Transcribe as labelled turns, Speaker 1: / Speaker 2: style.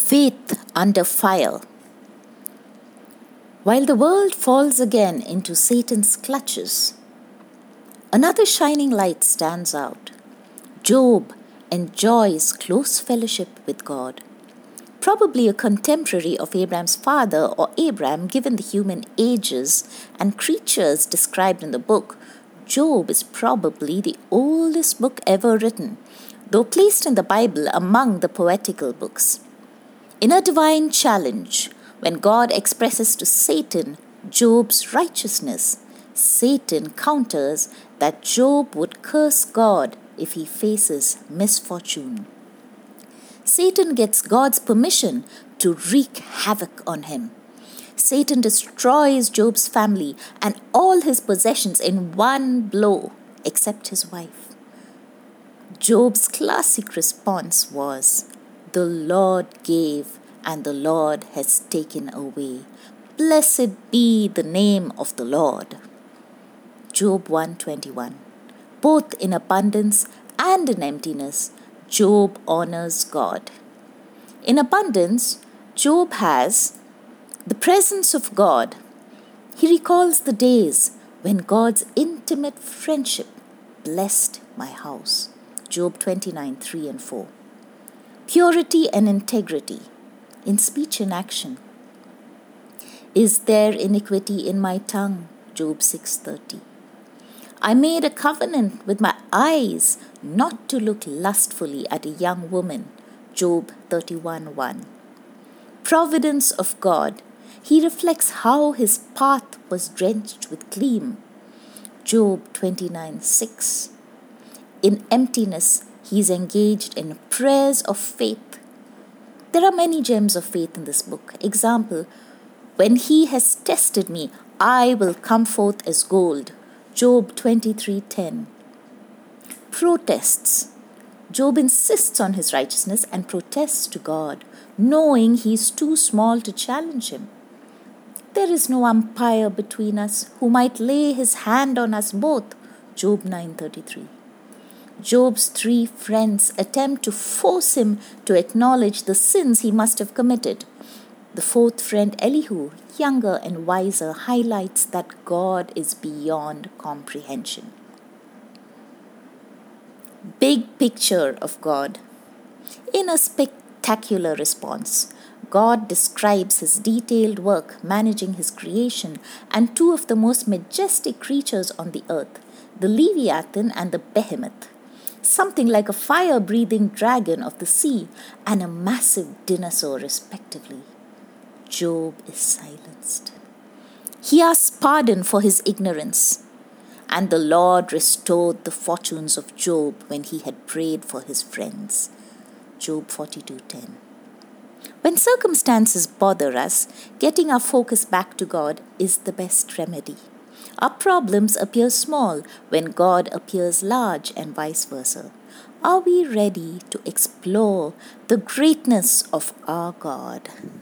Speaker 1: Faith under fire. While the world falls again into Satan's clutches, another shining light stands out. Job enjoys close fellowship with God. Probably a contemporary of Abraham's father or Abraham, given the human ages and creatures described in the book, Job is probably the oldest book ever written, though placed in the Bible among the poetical books. In a divine challenge, when God expresses to Satan Job's righteousness, Satan counters that Job would curse God if he faces misfortune. Satan gets God's permission to wreak havoc on him. Satan destroys Job's family and all his possessions in one blow, except his wife. Job's classic response was, "The Lord gave, and the Lord has taken away. Blessed be the name of the Lord." Job 1:21. Both in abundance and in emptiness, Job honors God. In abundance, Job has the presence of God. He recalls the days when God's intimate friendship blessed my house. Job 29:3 and 4. Purity and integrity in speech and action. Is there iniquity in my tongue? Job 6:30. I made a covenant with my eyes not to look lustfully at a young woman. Job 31:1. Providence of God. He reflects how his path was drenched with gleam. Job 29:6. In emptiness, he is engaged in prayers of faith. There are many gems of faith in this book. Example, when he has tested me, I will come forth as gold. Job 23:10. Protests. Job insists on his righteousness and protests to God, knowing he is too small to challenge him. There is no umpire between us who might lay his hand on us both. Job 9:33. Job's three friends attempt to force him to acknowledge the sins he must have committed. The fourth friend, Elihu, younger and wiser, highlights that God is beyond comprehension. Big picture of God. In a spectacular response, God describes his detailed work managing his creation and two of the most majestic creatures on the earth, the Leviathan and the Behemoth, something like a fire-breathing dragon of the sea and a massive dinosaur respectively. Job is silenced. He asks pardon for his ignorance. And the Lord restored the fortunes of Job when he had prayed for his friends. Job 42:10. When circumstances bother us, getting our focus back to God is the best remedy. Our problems appear small when God appears large and vice versa. Are we ready to explore the greatness of our God?